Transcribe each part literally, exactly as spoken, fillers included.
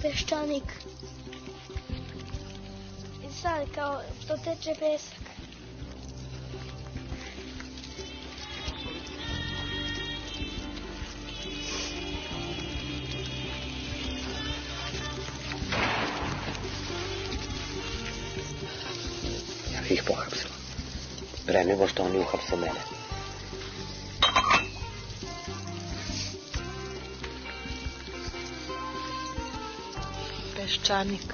peščanik. I sad kao što teče pesak. Ja bih ih pohapsila. Pre nego što oni uhapse mene. Peščanik.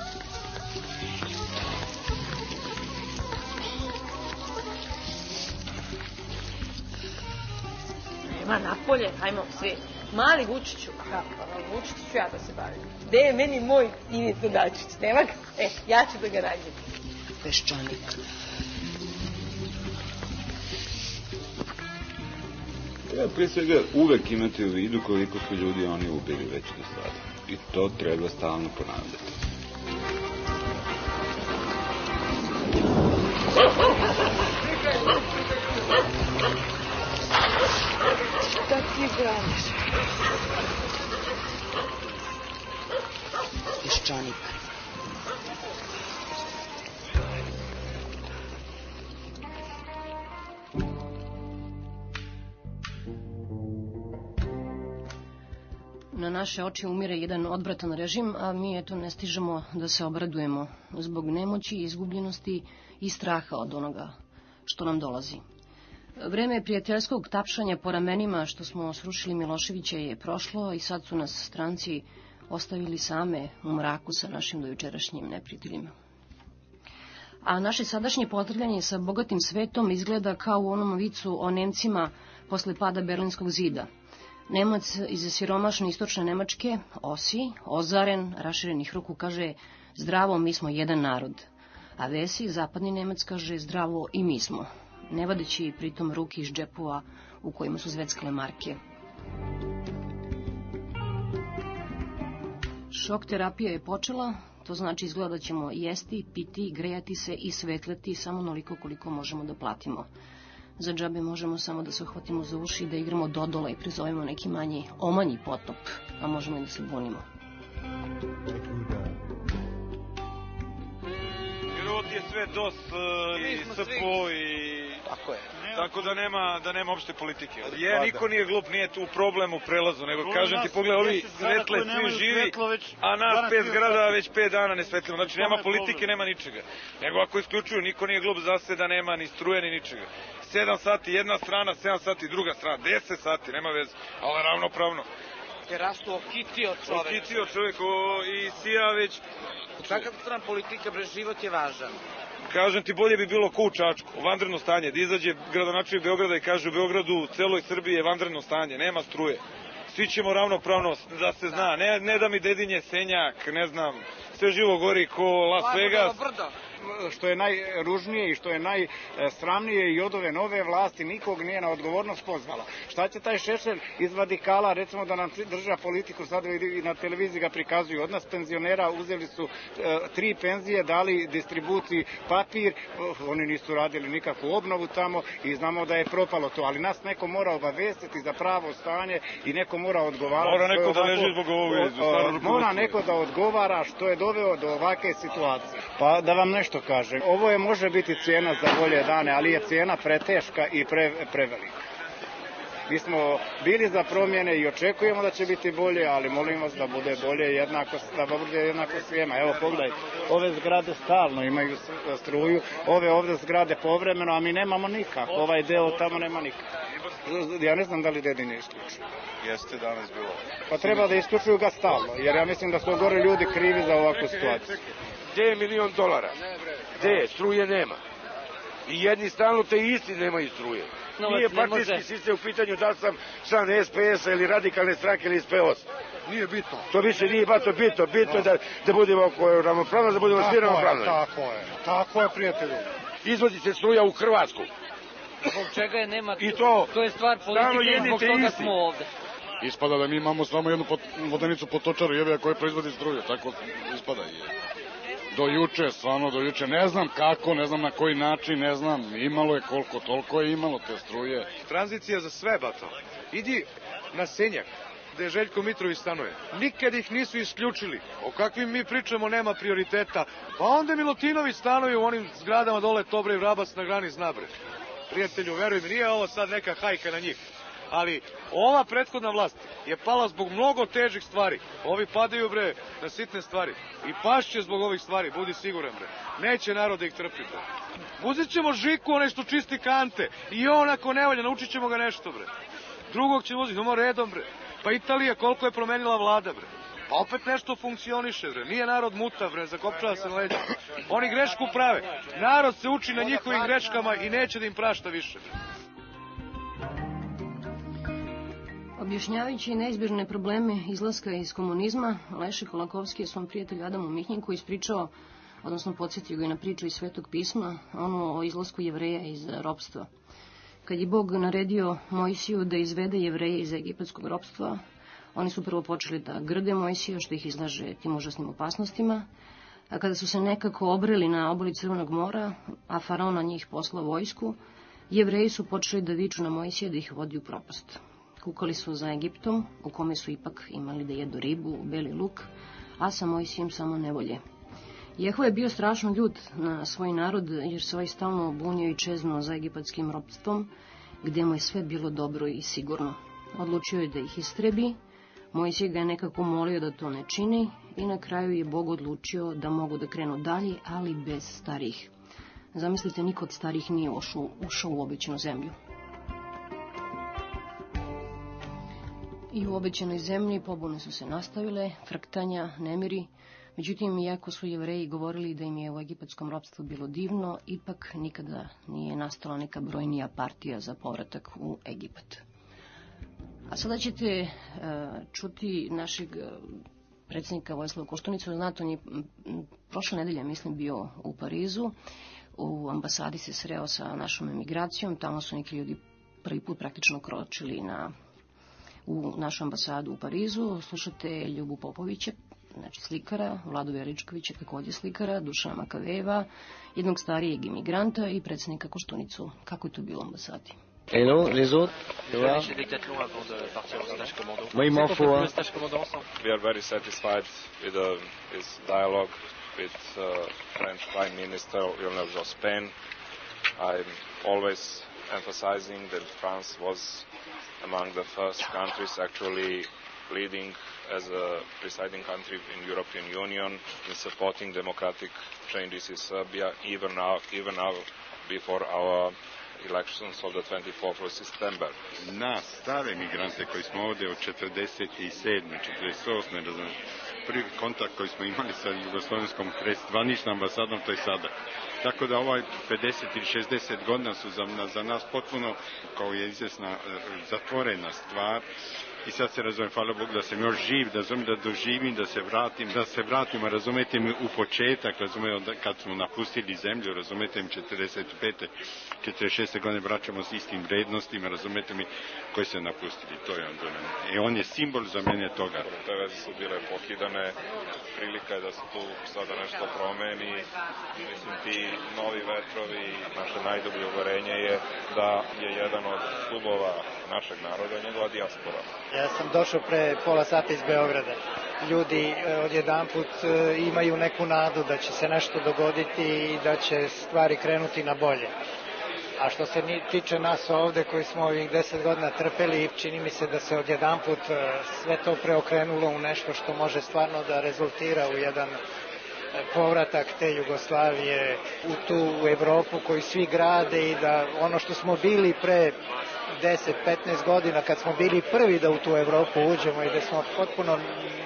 Nema napolje, hajmo svi. Mali Vučiću, kako, Vučiću ću ja da se bavim. Gde je meni moj Ivica Dačić? Nema ga? E, ja ću da ga nađem. Peščanik. Treba prije svega uvek imati u vidu koliko su ljudi oni ubili već do sada. I to treba stalno ponavljati. Šta ti braniš? Peščanik. Na naše oči umire jedan odvratan režim, a mi eto ne stižemo da se obradujemo zbog nemoći, izgubljenosti i straha od onoga što nam dolazi. Vreme prijateljskog tapšanja po ramenima što smo srušili Miloševića je prošlo i sad su nas stranci ostavili same u mraku sa našim dojučerašnjim neprijateljima. A naše sadašnje potrljanje sa bogatim svetom izgleda kao u onom vicu o Nemcima posle pada Berlinskog zida. Nemac iz siromašne istočne Nemačke, Osi, ozaren, raširenih ruku, kaže zdravo, mi smo jedan narod. A Vesi, zapadni Nemac, kaže zdravo i mi smo, ne vadeći pritom ruki iz džepova u kojima su zveckale marke. Šok terapija je počela, to znači izgleda da ćemo jesti, piti, grejati se i svetleti samo onoliko koliko možemo da platimo. Za džabe možemo samo da se uhvatimo za uši i da igramo dodola i prizovemo neki manji, omanji potop, a možemo i da se bunimo. Jer ovo ti je sve D O S i S P O i... Tako je. Tako da nema, da nema opšte politike. Je, niko nije glup, nije tu problem u prelazu, nego kažem ti, pogledaj, ovi svetle, svi živi, a nas pet zgrada već pet dana ne svetlimo. Znači, nema politike, nema ničega. Nego ako isključuju, niko nije glup za se da nema ni struje, ni ničega. Sedam sati jedna strana, sedam sati druga strana, deset sati, nema veze, ali ravnopravno. Te rastu okitio čovek. Okitio čovek i sija već... Kakav stran politika, bre, život je važan. Kažem ti, bolje bi bilo ko u Čačku, vanredno stanje, da izađe gradonačelnik Beograda i kaže u Beogradu, u celoj Srbiji je vanredno stanje, nema struje. Svi ćemo ravnopravno da se zna, ne, ne da mi Dedinje, Senjak, ne znam, sve živo gori ko Las Vegas. Što je najružnije i što je najsramnije i od ove nove vlasti nikog nije na odgovornost pozvala. Šta će taj Šešelj iz Vadikala, recimo da nam drža politiku, sad i na televiziji ga prikazuju, od nas penzionera uzeli su e, tri penzije, dali distribuciji papir, oni nisu radili nikakvu obnovu tamo i znamo da je propalo to, ali nas neko mora obavestiti za pravo stanje i neko mora odgovarati. Mora neko da leži zbog ovoga. Mora neko da odgovara što je doveo do ovakve situacije. Pa da vam nešto kažem, ovo je može biti cijena za bolje dane, ali je cijena preteška i pre, prevelika. Mi smo bili za promjene i očekujemo da će biti bolje, ali molim vas da bude bolje jednako, da bude jednako svijema. Evo pogledajte, ove zgrade stalno imaju struju, ove ovdje zgrade povremeno, a mi nemamo nikako. Ovaj deo tamo nema nikako. Ja ne znam da li Dedinje isključuju. Jeste danas bilo. Pa treba da isključuju ga stalno, jer ja mislim da su gore ljudi krivi za ovakvu situaciju. Gde je milion dolara? Gde je? Struje nema. I jedni stalno te isti nemaju struje. Nije partijski sistem u pitanju da sam član S P S-a ili radikalne stranke ili S P O S. Nije bitno. To više nije bato bitno. Bitno je da, da budemo ravnopravno, da budemo svi ravnopravno. Tako je, tako je, prijatelju. Izvozi se struja u Hrvatsku. Zbog čega je nema... I to, to je stvar politike, zbog toga smo ovde. Ispada da mi imamo samo jednu pot, vodenicu potočaru jevija koja proizvodi struju, tako ispada je. Do juče, stvarno do juče, ne znam kako, ne znam na koji način, ne znam, imalo je koliko, toliko je imalo te struje. Tranzicija za sve, bato. Idi na Senjak, gde Željko Mitrović stanuje. Nikad ih nisu isključili. O kakvim mi pričamo nema prioriteta. Pa onda Milutinović stanuje u onim zgradama dole Tobre i Vrabac na grani Znabre. Prijatelju, veruj mi, nije ovo sad neka hajka na njih. Ali ova prethodna vlast je pala zbog mnogo težih stvari. Ovi padaju, bre, na sitne stvari. I pašće zbog ovih stvari, budi siguran, bre. Neće narod da ih trpi, bre. Uzet ćemo Žiku, onaj što čisti kante. I on ako ne valja, naučit ćemo ga nešto, bre. Drugog ćemo uzeti, imamo redom, bre. Pa Italija, koliko je promenila vlada, bre. Pa opet nešto funkcioniše, bre. Nije narod muta, bre, zakopčava se na leđa. Oni grešku prave. Narod se uči na njihovim greškama i neće da im prašta više, bre. Objašnjavajući neizbježne probleme izlaska iz komunizma, Leše Kolakovski je svom prijatelju Adamu Mihnjinku ispričao, odnosno podsjetio ga je na priču iz Svetog pisma, ono o izlasku Jevreja iz ropstva. Kad je Bog naredio Mojsiju da izvede Jevreje iz egipatskog ropstva, oni su prvo počeli da grde Mojsija, što ih izlaže tim užasnim opasnostima, a kada su se nekako obreli na obali Crvenog mora, a faraon na njih poslao vojsku, Jevreji su počeli da viču na Mojsija da ih vodi u propast. Kukali su za Egiptom, u kome su ipak imali da jedu ribu, beli luk, a sa Mojsijem samo nevolje. Jehova je bio strašno ljut na svoj narod, jer se ovaj stalno bunio i čeznuo za egipatskim ropstvom, gde mu je sve bilo dobro i sigurno. Odlučio je da ih istrebi, Mojsije ga je nekako molio da to ne čini i na kraju je Bog odlučio da mogu da krenu dalje, ali bez starih. Zamislite, niko od starih nije ušao, ušao u obećanu zemlju. I u obećanoj zemlji pobune su se nastavile, fraktanja, nemiri. Međutim, iako su Jevreji govorili da im je u egipatskom ropstvu bilo divno, ipak nikada nije nastala neka brojnija partija za povratak u Egipat. A sada ćete uh, čuti našeg predsjednika Vojislava Koštunicu. Znate, on je prošle nedelje, mislim, bio u Parizu. U ambasadi se sreo sa našom emigracijom. Tamo su neki ljudi prvi put praktično kročili na u našu ambasadu u Parizu. Slušate Ljubu Popovića, znači slikara, Vladu Veričkovića, također slikara, Dušana Makaveva, jednog starijeg imigranta i predsjednika Koštunicu. Kako je to bilo u ambasadi? Et non, les autres, tu vois? Chez Decathlon avant de partir au stage commando. Moi, il m'en faut un. We are very satisfied with uh, his dialogue with uh, French Prime Minister Lionel Jospin. I'm always emphasizing that France was among the first countries actually leading as a presiding country in European Union in supporting democratic changes in Serbia, even now, even now before our elections of the twenty-fourth of September. Nas, stare migrante koji smo ovdje od četrdeset sedme, četrdeset osme, prvi kontakt koji smo imali sa jugoslovenskom zvaničnom ambasadom, to je sada. Tako da ovaj pedeset ili šezdeset godina su za, za nas potpuno kao je izvjesna zatvorena stvar. I sad se razumijem, hvala Bogu da sam još živ, da razumijem da doživim, da se vratim, da se vratim, a razumete mi u početak, razumijem kad smo napustili zemlju, razumete mi četrdeset pete, četrdeset šeste godine vraćamo s istim vrednostima, razumete mi koji se napustili, to je on za mene. I on je simbol za mene toga. Te veze su bile pokidane, prilika je da se tu sada nešto promeni, mislim ti novi vetrovi, naše najdublje uverenje je da je jedan od stubova našeg naroda njegova dijaspora. Ja sam došao pre pola sata iz Beograda. Ljudi odjedanput imaju neku nadu da će se nešto dogoditi i da će stvari krenuti na bolje. A što se tiče nas ovde koji smo ovih deset godina trpeli, čini mi se da se odjedanput sve to preokrenulo u nešto što može stvarno da rezultira u jedan povratak te Jugoslavije u tu Evropu koju svi grade i da ono što smo bili pre deset petnaest godina kad smo bili prvi da u tu Evropu uđemo i da smo potpuno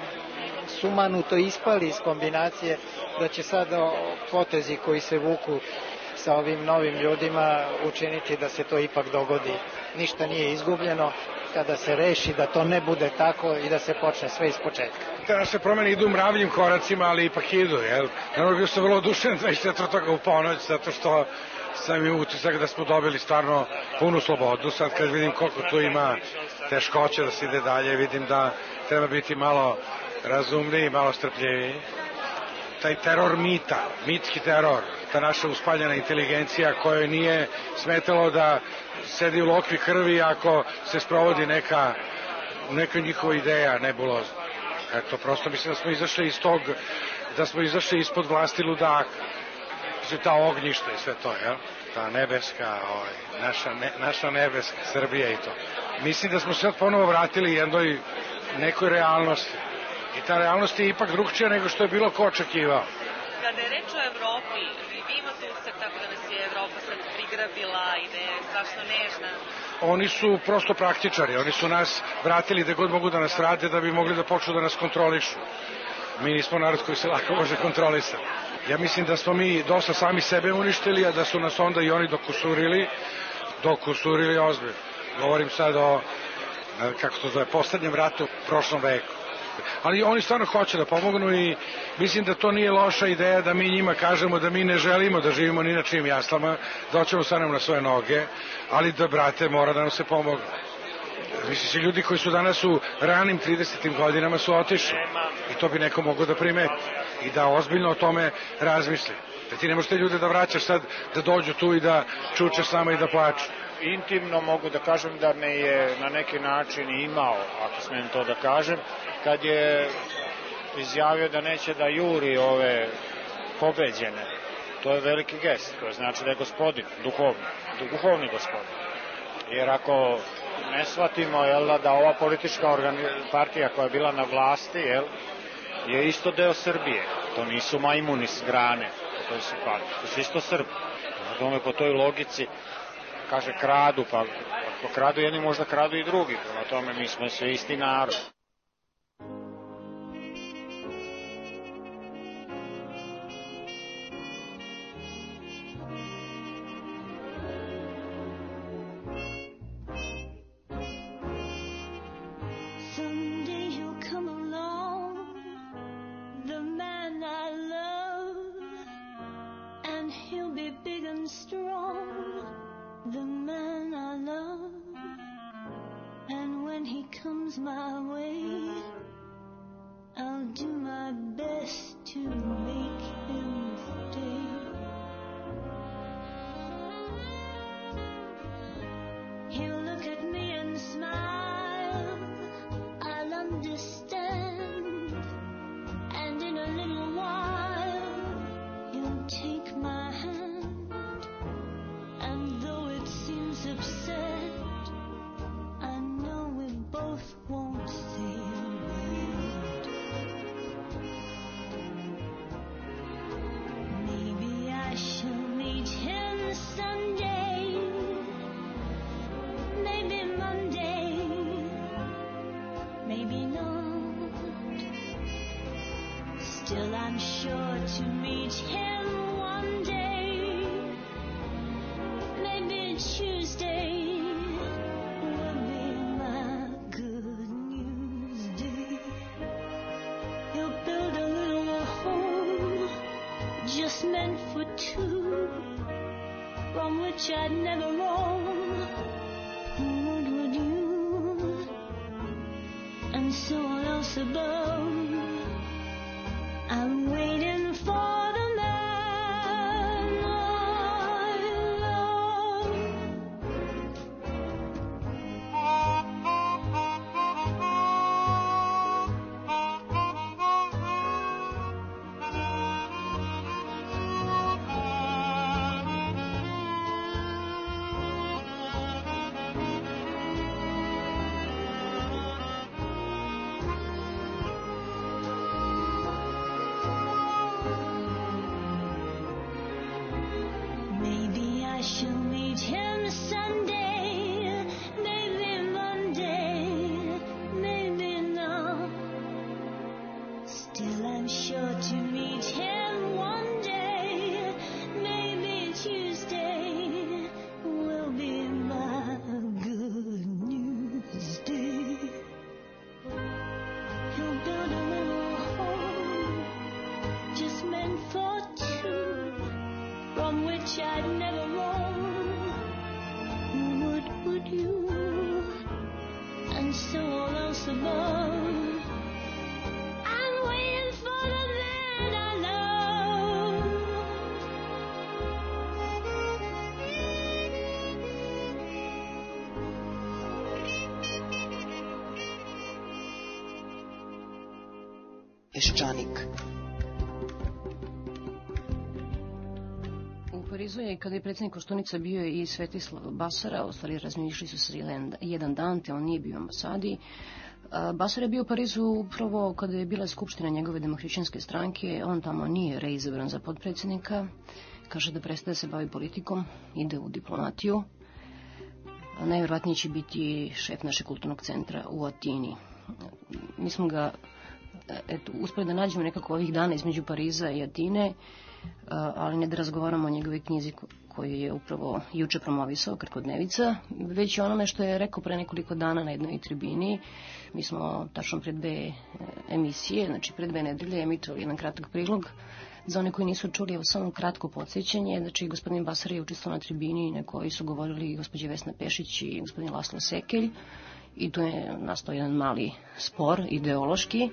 sumanuto ispali iz kombinacije, da će sada potezi koji se vuku sa ovim novim ljudima učiniti da se to ipak dogodi. Ništa nije izgubljeno kada se reši da to ne bude tako i da se počne sve iz početka. Te naše promene idu mravljim koracima, ali ipak idu, jel? Naravno, bio sam vrlo odušen dvadeset četvrtog u ponoć, zato što sam imao utisak da smo dobili stvarno punu slobodu. Sad kad vidim koliko tu ima teškoće da se ide dalje, vidim da treba biti malo razumniji, malo strpljiviji. Taj teror mita, mitski teror, ta naša uspaljena inteligencija kojoj nije smetalo da sedi u lokvi krvi ako se sprovodi neka neka njihova ideja nebulozna. Eto, prosto mislim da smo izašli iz tog, da smo izašli ispod vlasti ludaka. Mislim, ta ognjišta i sve to, jel? Ta nebeska, ovaj, naša, ne, naša nebeska Srbija i to. Mislim da smo se sad ponovo vratili jednoj nekoj realnosti. I ta realnost je ipak drugčija nego što je bilo ko očekivao. Kada je reč o Evropi, vi imate utisak tako da nas je Evropa sad prigrabila i da je strašno nežna? Oni su prosto praktičari, oni su nas vratili da god mogu da nas rade da bi mogli da počnu da nas kontrolišu. Mi nismo narod koji se lako može kontrolisati. Ja mislim da smo mi dosta sami sebe uništili, a da su nas onda i oni dokusurili, dokusurili ozbiljno. Govorim sad o, kako to zove, poslednjem ratu u prošlom veku. Ali oni stvarno hoće da pomognu i mislim da to nije loša ideja da mi njima kažemo da mi ne želimo da živimo ni na čijim jaslama, da hoćemo stanemo na svoje noge, ali da, brate, mora da nam se pomogu. Mislim se, ljudi koji su danas u ranim tridesetim godinama su otišli i to bi neko mogao da primeti i da ozbiljno o tome razmisli. Da ti ne možete ljude da vraćaš sad, da dođu tu i da čuče s nama i da plaču. Intimno mogu da kažem da me je na neki način imao, ako smijem to da kažem, kad je izjavio da neće da juri ove pobeđene. To je veliki gest, to znači da je gospodin, duhovni, duhovni gospodin. Jer ako ne shvatimo, jel, da ova politička partija koja je bila na vlasti, jel, je isto deo Srbije. To nisu majmuni s grane, to su partije, to su isto Srbi. Tome po toj logici kaže kradu, pa ako kradu jedni, možda kradu i drugi. Prema tome mi smo sve isti narod. Peščanik. U Parizu je, kada je predsjednik Koštunica, bio i Svetislav Basara, ostali razmišljali su se jedan, jedan dan, te on nije bio u ambasadi. Basara je bio u Parizu upravo kada je bila skupština njegove demohrišćanske stranke, on tamo nije reizabran za potpredsjednika, kaže da prestaje da se bavi politikom, ide u diplomatiju. Najvjerojatnije će biti šef našeg kulturnog centra u Atini. Mi smo ga eto, uspeli da nađemo nekako ovih dana između Pariza i Atine, ali ne da razgovaramo o njegove knjizi koju je upravo juče promovisao, Krkodnevica, već i onome što je rekao pre nekoliko dana na jednoj tribini. Mi smo tačno pred dve emisije, znači pred dve nedelje emitovali jedan kratak prilog. Za one koji nisu čuli, evo samo kratko podsjećanje, znači gospodin Basara je učestvovao na tribini na kojoj su govorili gospođa Vesna Pešić i gospodin Laslo Sekelj, i tu je nastao jedan mali spor ideološki.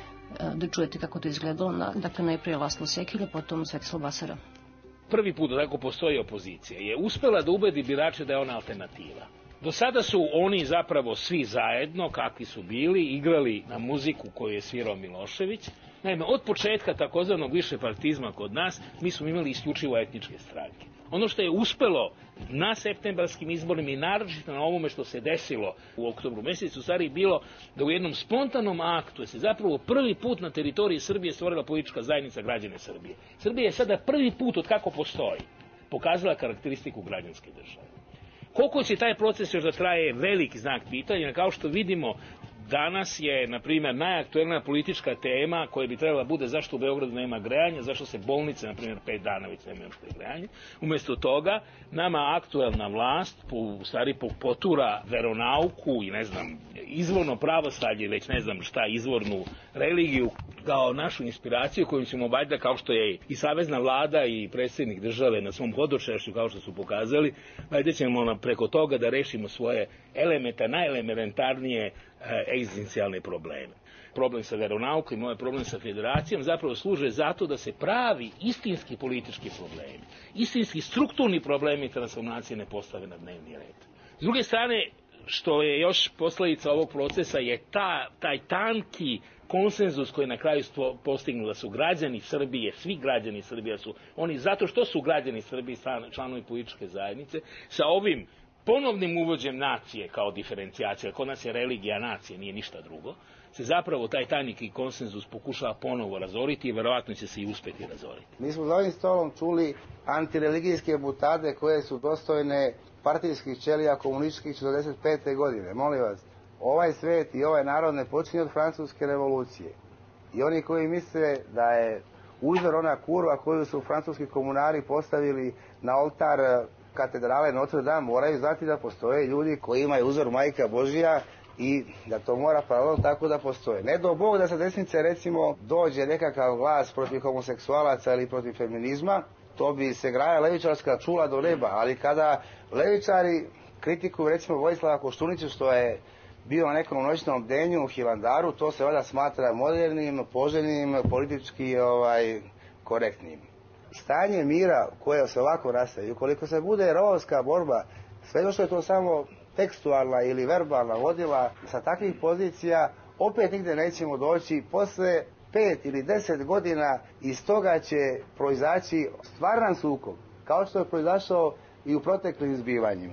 Da čujete kako to izgledalo. Dakle, najprije Laslo Sekelj, potom Svetislav Basara. Prvi put da tako postoji opozicija je uspela da ubedi birače da je ona alternativa. Do sada su oni zapravo svi zajedno, kakvi su bili, igrali na muziku koju je svirao Milošević. Naime, od početka takozvanog višepartizma kod nas, mi smo imali isključivo etničke stranke. Ono što je uspelo na septembarskim izborima i naročito na ovome što se desilo u oktobru mesecu, u stvari bilo da u jednom spontanom aktu se zapravo prvi put na teritoriji Srbije stvorila politička zajednica građane Srbije. Srbija je sada prvi put od kako postoji pokazala karakteristiku građanske države. Koliko će taj proces još da traje, veliki znak pitanja, kao što vidimo. Danas je, na primjer, najaktuelnija politička tema koja bi trebala bude zašto u Beogradu nema grejanja, zašto se bolnice, na primjer, pet dana već nemaju grejanje. Umjesto toga, nama aktuelna vlast, u stvari, potura veronauku i, ne znam, izvorno pravoslavlje, već ne znam šta, izvornu religiju, kao našu inspiraciju koju ćemo valjda, kao što je i savezna vlada i predsjednik države na svom hodočašću, kao što su pokazali, valjda ćemo preko toga da rešimo svoje elementa, najelementarnije egzistencijalne probleme. Problem sa veronaukom i ovaj problem sa federacijom zapravo služe zato da se pravi istinski politički problemi, istinski strukturni problemi transformacije ne postave na dnevni red. S druge strane, što je još posljedica ovog procesa je ta, taj tanki konsenzus koji na kraju postignu da su građani Srbije, svi građani Srbije su oni zato što su građani Srbije članovi političke zajednice, sa ovim ponovnim uvođenjem nacije kao diferencijacija, kod nas je religija nacije, nije ništa drugo, se zapravo taj tajnik konsenzus pokušava ponovo razoriti i verovatno će se i uspjeti razoriti. Mi smo za ovim stolom čuli antireligijske butade koje su dostojne partijskih ćelija komunističkih četrdeset pete godine. Molim vas, ovaj svet i ovaj narod ne počinje od francuske revolucije. I oni koji misle da je uzor ona kurva koju su francuski komunari postavili na oltar katedrale Notre Dame, moraju znati da postoje ljudi koji imaju uzor Majka Božija i da to mora paralelno tako da postoje. Ne do Bog da sa desnice recimo dođe nekakav glas protiv homoseksualaca ili protiv feminizma, to bi se graja levičarska čula do neba, ali kada levičari kritikuju recimo Vojislava Koštunicu što je bio na nekom noćnom bdenju u Hilandaru, to se valjda smatra modernim, poželjnim, politički ovaj, korektnim. Stanje mira koje se ovako nastaje, ukoliko se bude rovska borba, sve što je to samo tekstualna ili verbalna vodila sa takvih pozicija, opet nigde nećemo doći. Posle pet ili deset godina iz toga će proizaći stvaran sukob, kao što je proizašao i u proteklim zbivanjima.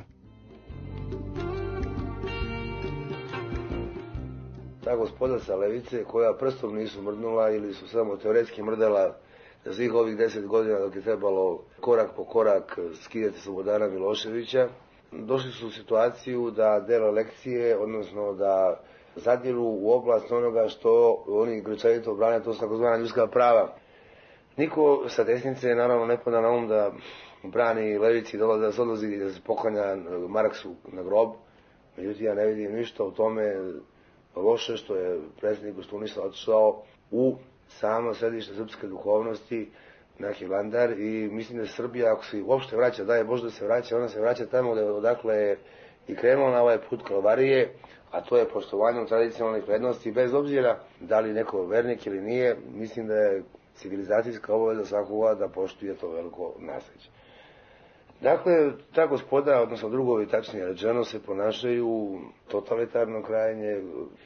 Ta gospoda sa levice koja prstom nisu mrdnula ili su samo teoretski mrdala za svih ovih deset godina dok je trebalo korak po korak skidati Slobodana Miloševića, došli su u situaciju da dele lekcije, odnosno da zadiru u oblast onoga što oni grčevito brane, to su takozvana ljudska prava. Niko sa desnice naravno ne pada na um da brani levici da se odlazi i da se poklanja Marksu na grob, međutim ja ne vidim ništa u tome loše što je predsjednik Koštunica otišao u samo središte srpske duhovnosti na Hilandar i mislim da Srbija, ako se uopšte vraća, daje Bože da se vraća, ona se vraća tamo odakle je i krenula na ovaj put kalvarije, a to je poštovanjem tradicionalnih vrednosti, bez obzira da li neko vernik ili nije, mislim da je civilizacijska obaveza svakoga da poštuje to veliko nasleđe. Dakle, ta gospoda, odnosno drugovi, tačnije rečeno, se ponašaju totalitarno krajnje,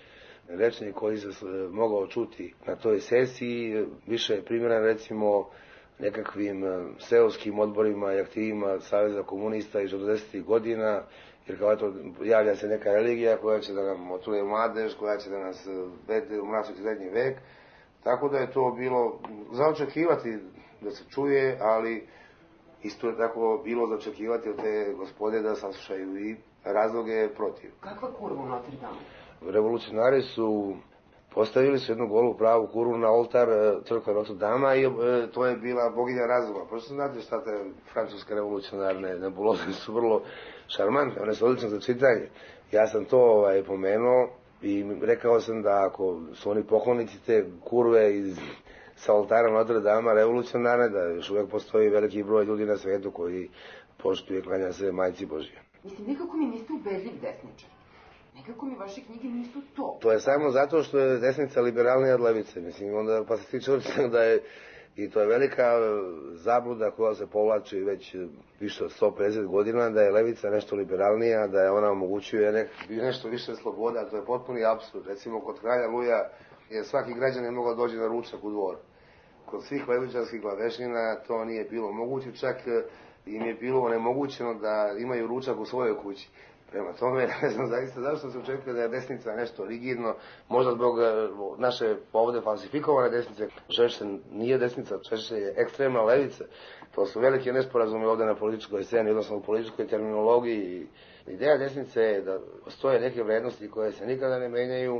Rečnik koji se mogao čuti na toj sesiji više je primjeran recimo nekakvim seoskim odborima i aktivima Saveza komunista iz četrdesetih godina, jer kao eto javlja se neka religija koja će da nam otruje mladež, koja će da nas vede u mračni srednji vek, tako da je to bilo za očekivati da se čuje, ali isto je tako bilo za očekivati od te gospode da saslušaju i razloge protiv. Kakva kurva u Notre Dame? Revolucionari su postavili su jednu golu pravu kurvu na oltar crkve Notre Dame i e, to je bila boginja razuma. Prosto znate šta te francuske revolucionarne nebuloze su vrlo šarmantne, one su odlične za čitanje. Ja sam to ovaj, pomenuo i rekao sam da ako su oni poklonici te kurve iz sa oltara Notre Dame revolucionarne, da još uvijek postoji veliki broj ljudi na svijetu koji poštuje, klanja se Majci Božje. Mislim, nekako mi niste ubedljiv desničar. Nekako mi vaše knjige nisu to. To je samo zato što je desnica liberalnija od levice. Mislim, onda pa se tiče da je, i to je velika zabluda koja se povlači već više od sto pedeset godina, da je levica nešto liberalnija, da je ona omogućuje nek, nešto više sloboda, to je potpuni apsurd. Recimo, kod kralja Luja je svaki građanin mogao doći na ručak u dvor. Kod svih levičarskih glavešina to nije bilo moguće, čak im je bilo onemogućeno da imaju ručak u svojoj kući. Prema tome, ne znam zaista zašto se očekuje da je desnica nešto rigidno, možda zbog naše ovdje falsifikovane desnice. Češće nije desnica, češće je ekstremna levica. To su velike nesporazume ovdje na političkoj sceni, odnosno u političkoj terminologiji. Ideja desnice je da postoje neke vrednosti koje se nikada ne menjaju,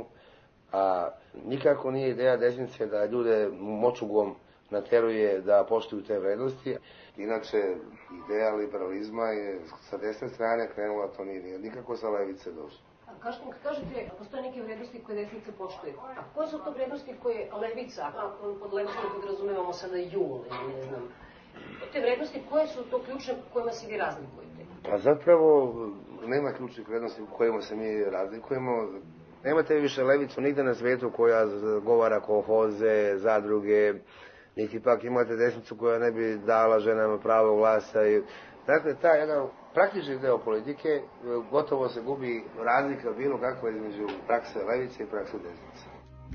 a nikako nije ideja desnice da ljude močugom nateruje da poštuju te vrednosti. Inače, ideja liberalizma je sa desne strane krenula, to nije nikako sa levice došlo. Kažete, kažete, postoje neke vrednosti koje desnica poštuje. A koje su to vrednosti koje levica, ako pod levicom podrazumevamo sada jul, ne znam, te vrednosti, koje su to ključne kojima se vi razlikujete? Pa zapravo nema ključnih vrednosti kojima se mi razlikujemo. Nemate više levicu nigde na svijetu koja govara kolhoze, zadruge, niti pak imate desnicu koja ne bi dala ženama pravo glasa. Dakle, ta jedan praktični deo politike gotovo se gubi razlika bilo kakva između prakse levice i prakse desnice.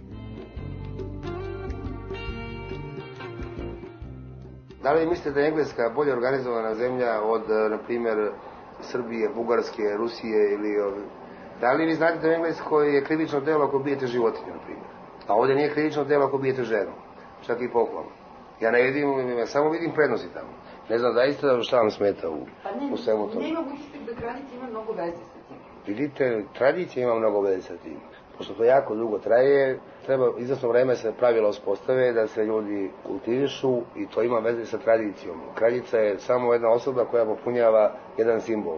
Da li mislite da je Engleska bolje organizovana zemlja od, na primjer, Srbije, Bugarske, Rusije ili... Da li vi znate da u Engleskoj je krivično delo ako bijete životinju, na primjer? A ovdje nije krivično delo ako bijete ženu, čak i poklon. Ja ne vidim, ja samo vidim prednosti tamo. Ne znam zaista šta vam smeta u, pa ne, u svemu tomu. Nema utisak da tradicija ima mnogo veze sa tim. Vidite, tradicija ima mnogo veze sa tim. Pošto to jako dugo traje, treba izvesno vreme se pravila uspostave da se ljudi kultivišu i to ima veze sa tradicijom. Kraljica je samo jedna osoba koja popunjava jedan simbol.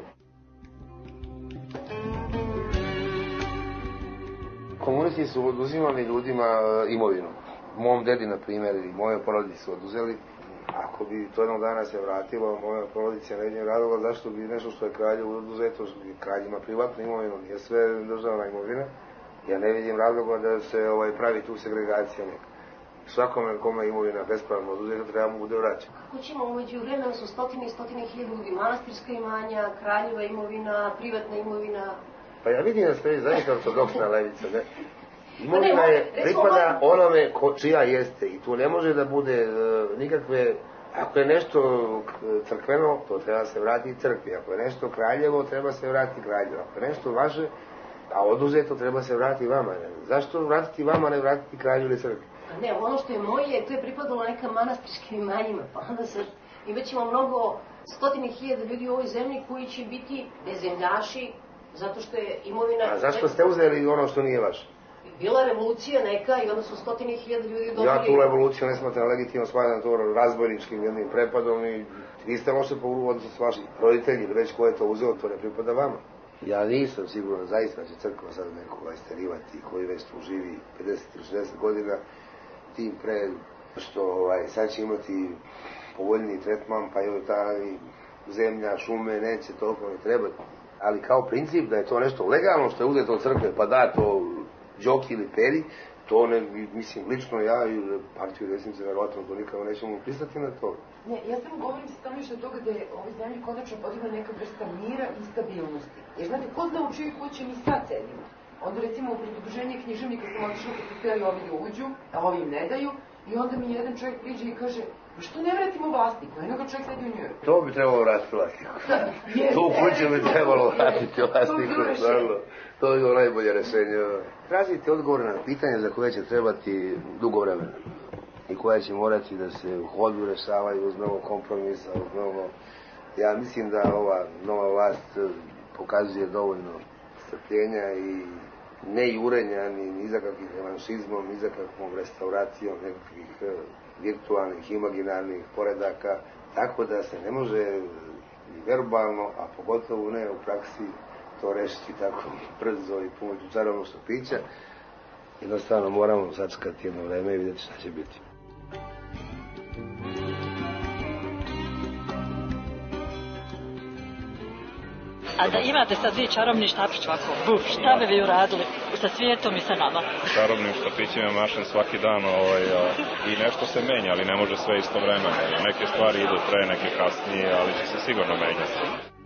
Komunisti su oduzimali ljudima imovinu. Mom dedi, na primjer, i moje porodice su oduzeli. Ako bi to jednog dana se vratilo, moja porodica ne vidim razloga zašto bi nešto što je kralju oduzeto, kralj ima privatnu imovinu, nije sve državna imovina. Ja ne vidim razloga da se ovaj, pravi tu segregacija neka. Svakome kome imovina bespravno oduzeta treba mu bude vraćati. Kako ćemo umeđu vremena su stotine i stotine hiljada ljudi, manastirska imanja, kraljeva imovina, privatna imovina. Pa ja vidim da ste zaista ortodoksna levica, ne? Imovina je pripada onome ko, čija jeste i tu ne može da bude uh, nikakve, ako je nešto crkveno, to treba se vratiti crkvi, ako je nešto kraljevo, treba se vratiti kraljevo, ako je nešto vaše, a oduzeto treba se vratiti vama. Ne? Zašto vratiti vama, ne vratiti kralju ili crkvi? A ne, ono što je moje, to je pripadalo neka manastirskim imanjima, pa onda se imaćemo mnogo stotine hiljada ljudi u ovoj zemlji koji će biti bezemljaši, zato što je imovina... A zašto ste uzeli ono što nije vaše? Bila je revolucija neka i onda su stotine hiljada ljudi dobili... Ja tu revoluciju ne smatram legitimno, smatram to razbojničkim jednim prepadom i vi ste možete po odnosu s vašim roditelji, već ko je to uzeo, to ne pripada vama. Ja nisam siguran, zaista će crkva sad nekoga isterivati koji već tu živi pedeset ili šezdeset godina, tim pre što ovaj, sad će imati povoljniji tretman, pa je ta zemlja, šume, neće toliko ne trebati. Ali kao princip da je to nešto legalno što je uzeto od crkve, pa da to Đoki ili Peri, to ne, mislim, lično ja i partiju desnice, verovatno, to nikada nećemo pristati na to. Ne, ja samo govorim sa stanovišta toga da je ovoj zemlji konačno podigla neka vrsta mira i stabilnosti. Jer znate, ko zna u čijoj kući mi sad sedimo? Onda recimo u pridruženje književnika sam otišla kad su htjeli ovi da uđu, a ovi im ne daju, i onda mi jedan čovjek priđe i kaže, što ne vratimo vlasniku? Jednog čovjek sedi u Njujorku. To bi trebalo vratiti vlasniku. Tu kuću bi trebalo vratiti vlasniku, stvarno. To je najbolje rešenje. Tražite odgovore na pitanje za koje će trebati dugo vremena i koja će morati da se u hodu rešavaju uz mnogo kompromisa, uz mnogo... Ja mislim da ova nova vlast pokazuje dovoljno strpljenja i ne jurenja ni, ni za kakvih revanšizmom, ni za kakvom restauracijom nekakvih virtualnih, imaginarnih poredaka, tako da se ne može verbalno, a pogotovo ne u praksi, to rešiti tako brzo i pomoću čarobnog štapića. Jednostavno moramo sačekati jedno vreme i vidjeti šta će biti. A da imate sad vi čarobni štapić ovako, buf, šta bi vi uradili sa svijetom i sa nama? Čarobnim štapićima mašem svaki dan ovaj, i nešto se menja, ali ne može sve istovremeno. Neke stvari idu pre, neke kasnije, ali će se sigurno menjati.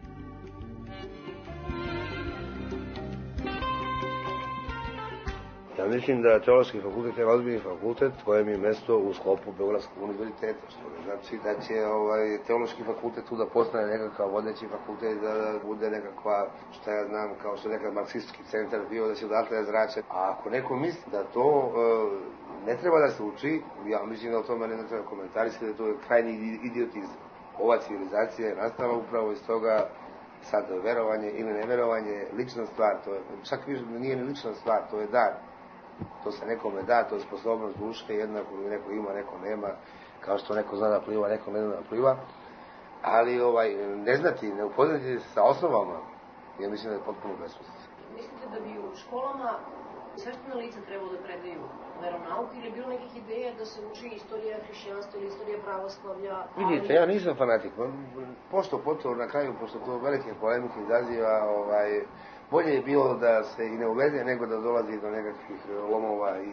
Ja mislim da Teološki fakultet je ozbiljni fakultet kojem je mjesto u sklopu Beogradskog univerziteta, što ne znači da će ovaj, Teološki fakultet tu da postane nekakav vodeći fakultet, da, da bude nekakva, šta ja znam, kao što je nekakav marksistički centar bio, da se odatle zrače. A ako neko misli da to e, ne treba da se uči, ja mislim da o tome ne treba komentarisati, da to je krajni idiotizam. Ova civilizacija je nastala upravo iz toga, sad verovanje ili neverovanje, lična stvar, to je, čak više nije ni lična stvar, to je dar. To se nekome da, to je sposobnost duše, jednako neko ima, neko nema, kao što neko zna da pliva, neko ne zna da pliva, ali ovaj, ne znati, ne upoznati se sa osnovama, ja mislim da je potpuno besmislice. Mislite da bi u školama sveštena lica trebalo da predaju veronauku ili bilo nekih ideja da se uči istorija hrišćanstva ili istorija pravoslavlja? Vidite, ja nisam fanatik, pošto potom na kraju, pošto to velike polemike izaziva, ovaj, bolje je bilo da se i ne uvede nego da dolazi do nekakvih lomova i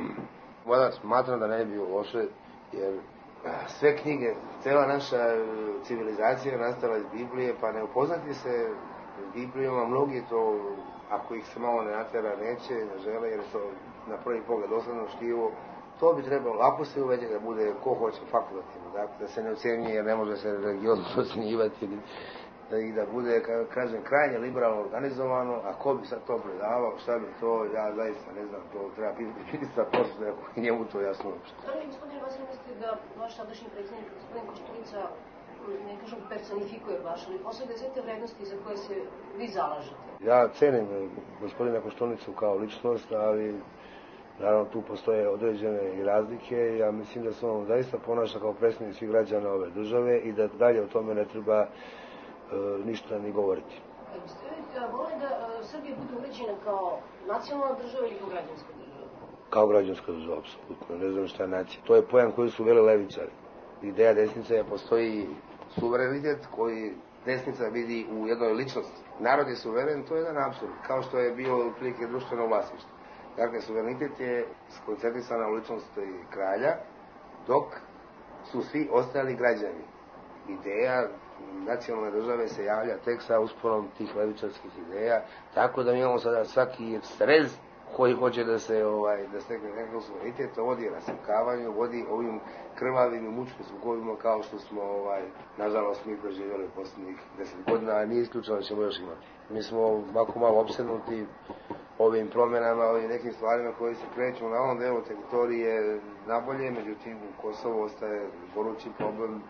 voda smatram da ne bi bilo loše, jer sve knjige, cela naša civilizacija nastala iz Biblije, pa ne upoznati se s Biblijom, a mnogi to, ako ih se malo ne natera, neće, ne žele, jer to na prvi pogled osnovno štivo, to bi trebalo lako se uvede da bude ko hoće fakultativno, dakle, da se ne ocjenjuje jer ne može se religiozno ocjenjivati, i da bude, kažem, krajnje liberalno organizovano, a ko bi sad to predavao, šta bi to, ja zaista ne znam, to treba pitati ministra prosvete, ako i njemu to jasno uopšte. Da li, gospodine Vasilij, mislite da vaš sadašnji predsjednik, gospodin Koštunica, ne kažem personifikuje baš, ali posleduje sve te vrednosti za koje se vi zalažete? Ja cenim gospodina Koštunicu kao ličnost, ali naravno tu postoje određene i razlike. Ja mislim da se on zaista ponaša kao predsjednik svih građana ove države i da dalje o tome ne treba ništa ni govoriti. Biste vole da Srbija bude uređena kao nacionalna država ili kao građanska država? Kao građanska država, apsolutno. Ne znam šta je nacija. To je pojam koji su uveli levičari. Ideja desnice je postoji suverenitet koji desnica vidi u jednoj ličnosti. Narod je suveren, to je jedan apsurd, kao što je bio otprilike društveno vlasništvo. Dakle, suverenitet je skoncentrisan na ličnosti kralja, dok su svi ostali građani. Ideja nacionalne države se javlja tek sa usponom tih levičarskih ideja, tako da mi imamo sada svaki srez koji hoće da se ovaj, da stekne nekakav suverenitet, to vodi rasipkavanju, vodi ovim krvavim i mučkim sukobima kao što smo, ovaj, nažalost, mi proživjeli posljednjih deset godina, a nije isključeno da ćemo još imati. Mi smo ovako malo opsednuti ovim promjenama, ovim nekim stvarima koji se kreću na ovom delu teritorije nabolje, međutim u Kosovu ostaje gorući problem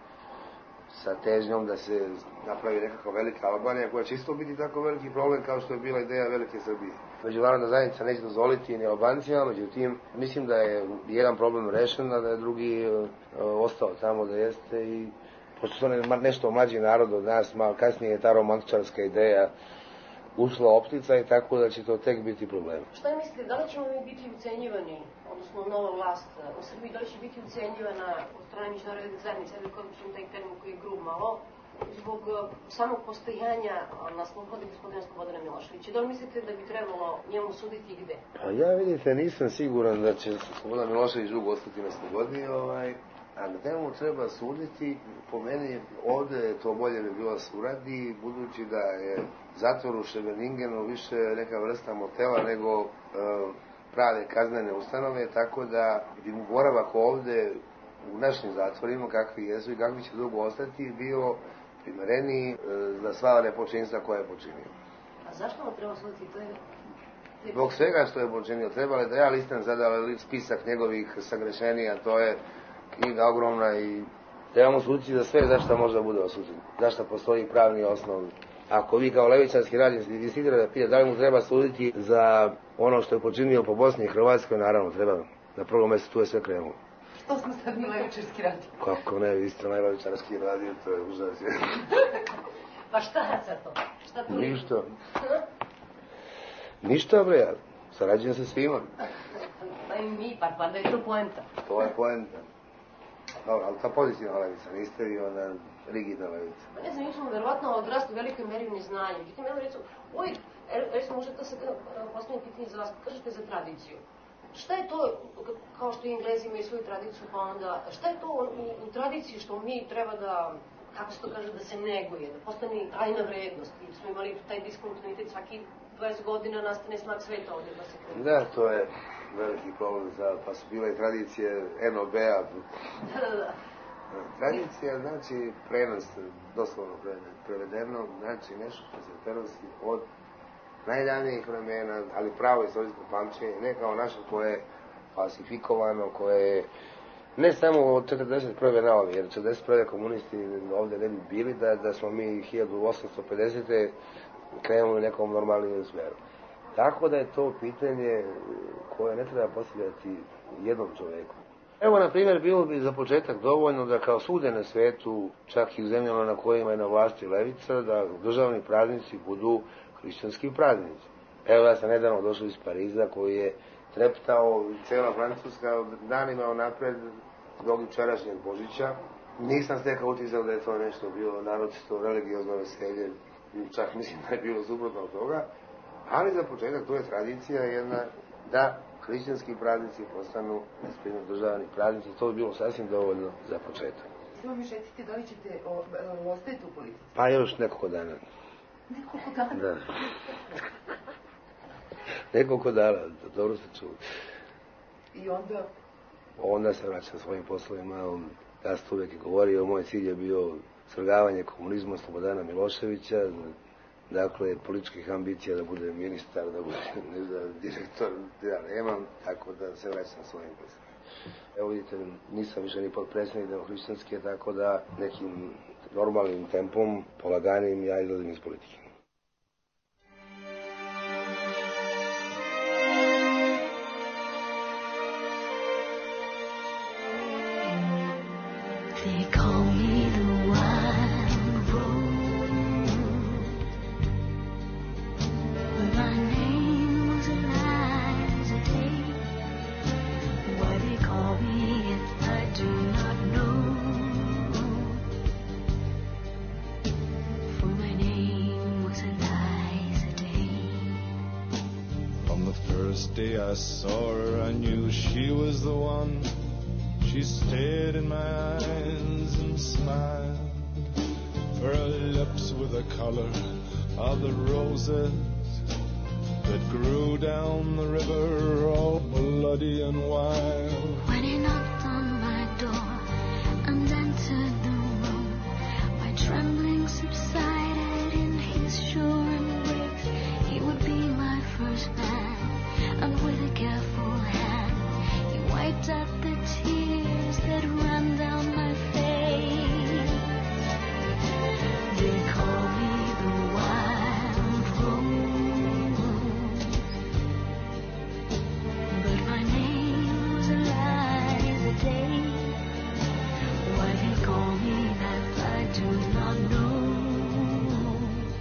sa težnjom da se napravi nekakva velika Albanija koja će isto biti tako veliki problem kao što je bila ideja velike Srbije. Međunarodna zajednica neće dozvoliti ni Albancima, međutim mislim da je jedan problem rešen, a da je drugi uh, ostao tamo da jeste i pošto su ne, nešto mlađi narod od nas, malo kasnije je ta romantičarska ideja ušla optica i tako da će to tek biti problem. Šta mislite, da li ćemo mi biti ucenjivani, odnosno nova vlast u Srbiji, da li će biti ucenjivana od strane međunarodne zajednice, ili kako ćemo taj termin koji je grub malo, zbog samog postojanja na slobodi gospodina Slobodana Miloševića? Da li mislite da bi trebalo njemu suditi gde? Pa ja vidite, nisam siguran da će Slobodan Milošević dugo ostati na slobodi, ovaj, A na temu treba suditi, po meni ovde to bolje bi bilo se uradi, budući da je zatvor u Šebeningenu više neka vrsta motela nego e, prave kaznene ustanove, tako da bi mu boravak ovde u našim zatvorima, kakvi jesu i kakvi će dugo ostati, bio primereniji e, za sva nepočinstva koje je počinio. A zašto mu treba suditi? To je... Zbog svega što je počinio, trebalo je da ja listam sada spisak njegovih sagrešenija, to je knjiga ogromna i trebamo suditi za sve zašto može da bude osuđen, zašto postoji pravni osnov. Ako vi kao levičarski radnik insistirate da pita da li mu treba suditi za ono što je počinio po Bosni i Hrvatskoj, naravno treba. Na prvom mjestu tu je sve krenulo. Što smo sad mi levičarski radnik? Kako ne, vi ste levičarski radio, to je užas. Pa šta je sad to? Šta tu Ništa. Ništa bre, ja sarađujem sa svima. Pa i mi, pa pa da je to poenta. To je poenta. Dobro, ali ta pozitivna levica, niste vi ona rigidna levica. Pa ne znam, mi smo verovatno odrastu u velikoj meri u neznanju. Međutim, evo recimo, uvijek, recimo, možda to se postavljam pitanje za vas, kažete za tradiciju. Šta je to, kao što i Englezi imaju svoju tradiciju, pa onda, šta je to u, u tradiciji što mi treba da, kako se to kaže, da se neguje, da postane trajna vrednost? I smo imali taj diskontinuitet, svaki dvadeset godina nastane smak sveta ovdje, pa se kreće. Da, to je veliki problem, za, pa su bile i tradicije en o be-a. Da, da, da. Tradicija znači prenos, doslovno prevedeno, znači nešto što se prenosi od najdanijih vremena, ali pravo istorijsko pamćenje, ne kao naše koje je falsifikovano, koje je ne samo od četrdeset prve na ovi, jer četrdeset prve komunisti ovdje ne bi bili, da, da smo mi hiljadu osamsto pedesete krenuli nekom normalnim smeru. Tako da je to pitanje koje ne treba postavljati jednom čoveku. Evo, na primjer, bilo bi za početak dovoljno da kao svugde na svetu, čak i u zemljama na kojima je na vlasti levica, da državni praznici budu hrišćanski praznici. Evo, ja sam nedavno došao iz Pariza koji je treptao cela Francuska danima napred zbog jučerašnjeg Božića. Nisam stekao utisak da je to nešto bilo naročito religiozno veselje, čak mislim da je bilo suprotno od toga, ali za početak to je tradicija jedna da hrišćanski praznici postanu nespredno državni praznici, to bi bilo sasvim dovoljno za početak. Samo mi šecite, da li ćete ostajete u politici? Pa još nekoliko dana. Nekoliko dana? Da. Nekoliko dana, dobro ste čuli. I onda? Onda se vraćam svojim poslovima, ja sam uvijek govorio, moj cilj je bio svrgavanje komunizma Slobodana Miloševića, dakle, političkih ambicija da bude ministar, da bude, ne znam, direktor, ja nemam, tako da se vraćam svojim poslovima. Evo vidite, nisam više ni potpredsjednik demohrišćanske, tako da nekim normalnim tempom, polaganim, ja izlazim iz politike. They call me the wild rose, but my name was Eliza Day. Why they call me it, I do not know, for my name was Eliza Day. From the first day I saw her, I knew she was the one. She stared in my eyes and smiled. Her lips were the color of the roses that grew down the river, all bloody and wild. When he knocked on my door and entered the room, my trembling subsided in his sure embrace. He would be my first man, and with a careful hand he wiped out the tears that ran down my face. They call me the wild rose, but my name was Eliza Day. Why they call me that I do not know,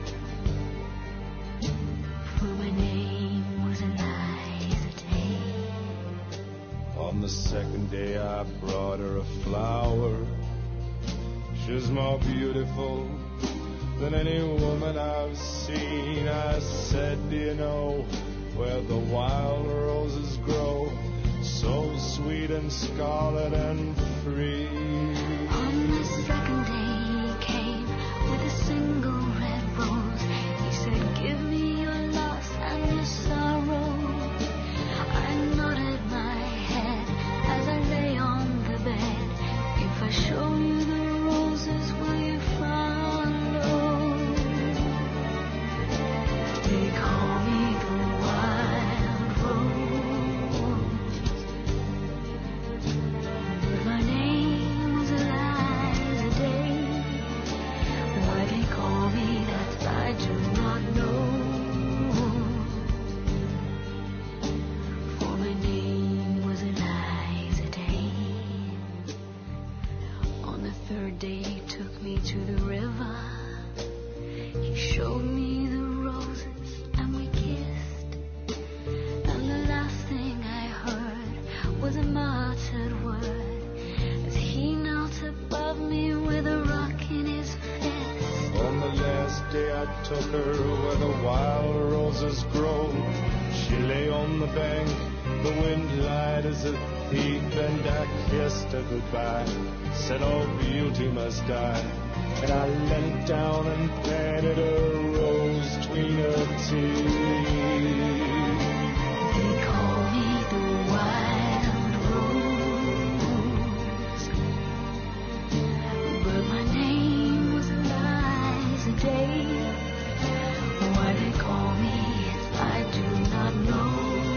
for my name was Eliza Day. On the second day I brought her a flower. She was more beautiful than any woman I've seen. I said, do you know where the wild roses grow? so sweet and scarlet and free. On the second day he came with a single red rose. He said, give me your loss and your sorrow. I nodded my head as I lay on the bed. If I show you the roses, will you follow? They call me the wild rose, but my name was Eliza Day. Why they call me that I do not know, for my name was Eliza Day. On the third day he took me to the river. He showed me the roses and we kissed. And the last thing I heard was a muttered word as he knelt above me with a rock in his fist. On the last day I took her where the wild roses grow. She lay on the bank, the wind lied as a thief, and I kissed her goodbye, said all beauty must die. And I leant down and planted a rose between her teeth. They call me the wild rose, but my name was Eliza Day. Why they call me it I do not know,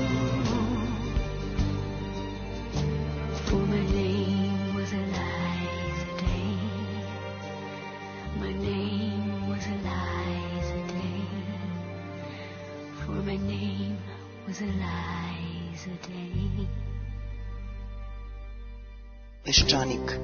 for my name was Eliza Day. My name was Eliza Day, for my name was Eliza Day. Peščanik.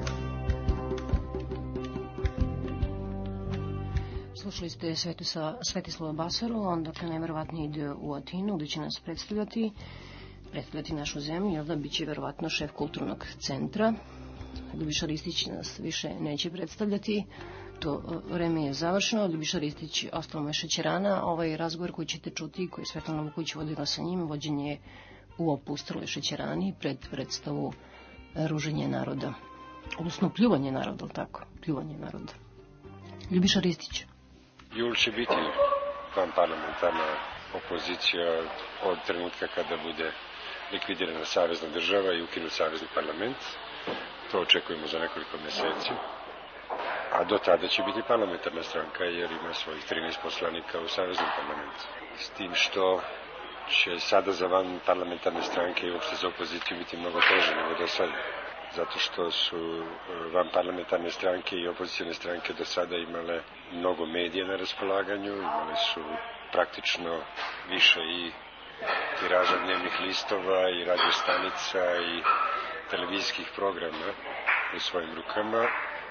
Slušali ste Svetusa, Svetislava Basaru, on dakle najverovatnije ide u Atinu gde će nas predstavljati, predstavljati našu zemlju, jer da bit će verovatno šef kulturnog centra. Ljubiša Ristić nas više neće predstavljati, to vreme je završeno. Ljubiša Ristić ostalo je šećerana. Ovaj razgovor koji ćete čuti, koji je Svetlana Vuković vodila sa njim, vođen je u opusteloj šećerani pred predstavu Ruženje naroda, odnosno pljuvanje naroda, ali tako, pljuvanje naroda. Ljubiša Ristić. Jul će biti van parlamentarna opozicija od trenutka kada bude likvidirana savezna država i ukinut savezni parlament. To očekujemo za nekoliko meseci. A do tada će biti parlamentarna stranka jer ima svojih trinaest poslanika u saveznom parlamentu. S tim što će sada za van parlamentarne stranke i uopšte za opoziciju biti mnogo teže nego do sada. Zato što su van parlamentarne stranke i opozicijne stranke do sada imale mnogo medija na raspolaganju, imale su praktično više i tiraža dnevnih listova i radio stanica i televizijskih programa u svojim rukama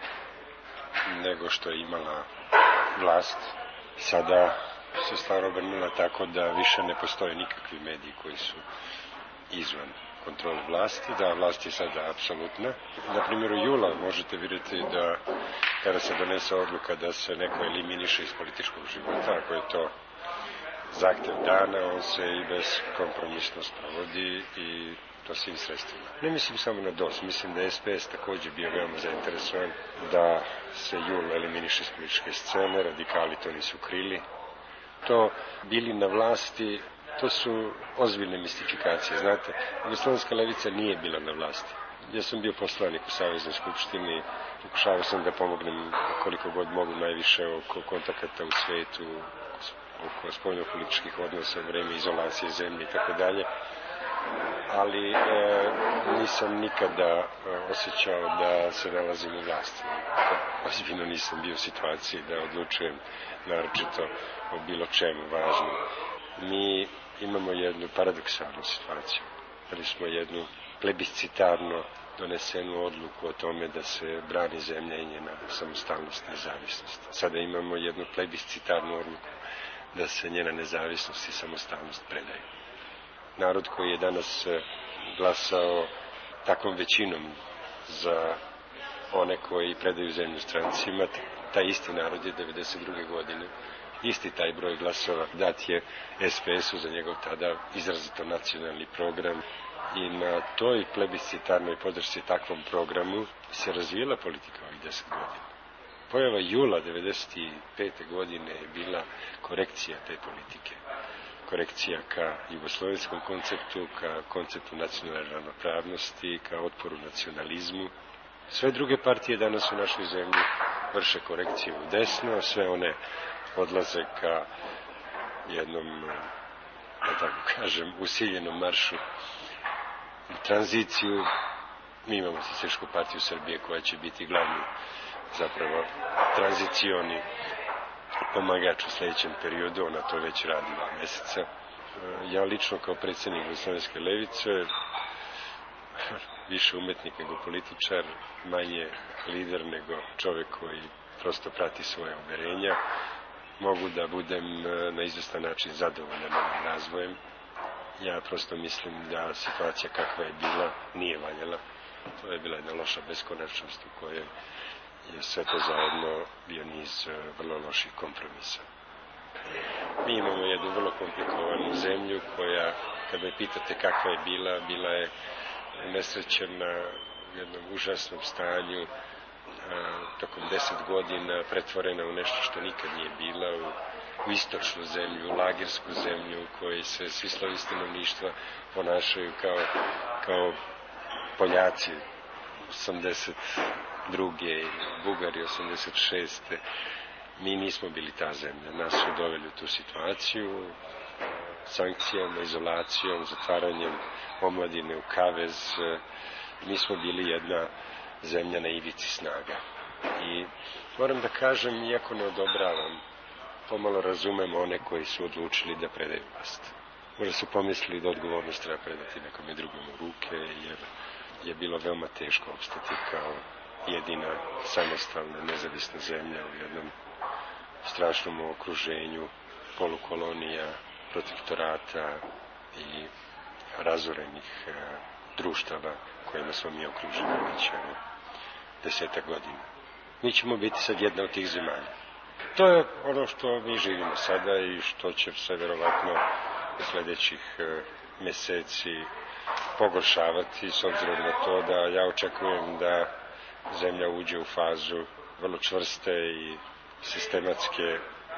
nego što je imala vlast. Sada se stvar obrnula tako da više ne postoje nikakvi mediji koji su izvan kontrole vlasti, da vlast je sada apsolutna. Na primjeru jula možete vidjeti da kada se donese odluka da se neko eliminiše iz političkog života, ako je to zahtev dana, on se i beskompromisno sprovodi i to svim sredstvima. Ne mislim samo na D O S, mislim da je S P S također bio veoma zainteresovan da se jul eliminiše iz političke scene, radikali to nisu krili. To bili na vlasti, to su ozbiljne mistifikacije. Znate, jugoslovenska levica nije bila na vlasti. Ja sam bio poslanik u Saveznoj skupštini, pokušavao sam da pomognem koliko god mogu najviše oko kontakata u svetu, oko spoljno-političkih odnosa, vreme izolacije zemlje i tako dalje. Ali e, nisam nikada e, osjećao da se nalazim u vlasti. Ozbiljno nisam bio u situaciji da odlučujem naročito o bilo čemu važnom. Mi imamo jednu paradoksalnu situaciju. Imali smo jednu plebiscitarno donesenu odluku o tome da se brani zemlja i njena samostalnost i nezavisnost. Sada imamo jednu plebiscitarnu odluku da se njena nezavisnost i samostalnost predaju. Narod koji je danas glasao takvom većinom za one koji predaju zemlju strancima, taj isti narod je devedeset druge godine, isti taj broj glasova dat je S P S-u za njegov tada izrazito nacionalni program I na toj plebiscitarnoj podršci takvom programu se razvijela politika ovih deset godina. Pojava jula devedeset pete godine je bila korekcija te politike. Korekcija ka jugoslovenskom konceptu, ka konceptu nacionalne ravnopravnosti, ka otporu nacionalizmu. Sve druge partije danas u našoj zemlji vrše korekciju u desno, sve one odlaze ka jednom, da tako kažem, usiljenom maršu u tranziciju. Mi imamo Socijalističku partiju Srbije koja će biti glavni, zapravo, tranzicioni pomagač u sljedećem periodu, ona to već radi dva meseca. Ja lično kao predsjednik Jugoslovenske levice, više umetnik nego političar, manje lider nego čovjek koji prosto prati svoje uverenja, mogu da budem na izvestan način zadovoljan ovim razvojem. Ja prosto mislim da situacija kakva je bila nije valjala. To je bila jedna loša beskonačnost u kojoj je sve to zajedno bio niz vrlo loših kompromisa. Mi imamo jednu vrlo komplikovanu zemlju koja, kad me pitate kakva je bila, bila je unesrećena u jednom užasnom stanju, tokom deset godina pretvorena u nešto što nikad nije bila, u, u istočnu zemlju, u lagirsku zemlju u kojoj se svi slovi stanovništva ponašaju kao, kao Poljaci osamdeset druge i Bugari osamdeset šeste Mi nismo bili ta zemlja. Nas su doveli u tu situaciju sankcijama, izolacijom, zatvaranjem omladine u kavez. Mi smo bili jedna zemlja na ivici snaga. I moram da kažem, iako ne odobravam, pomalo razumem one koji su odlučili da predaju vlast. Možda su pomislili da odgovornost treba predati nekome drugom u ruke, jer je bilo veoma teško opstati kao jedina samostalna, nezavisna zemlja u jednom strašnom okruženju polukolonija, protektorata i razorenih e, društava kojima smo mi okruženi već desetak godina. Mi ćemo biti sad jedna od tih zemalja. To je ono što mi živimo sada i što će se verovatno u sljedećih e, mjeseci pogoršavati, s obzirom na to da ja očekujem da zemlja uđe u fazu vrlo čvrste i sistematske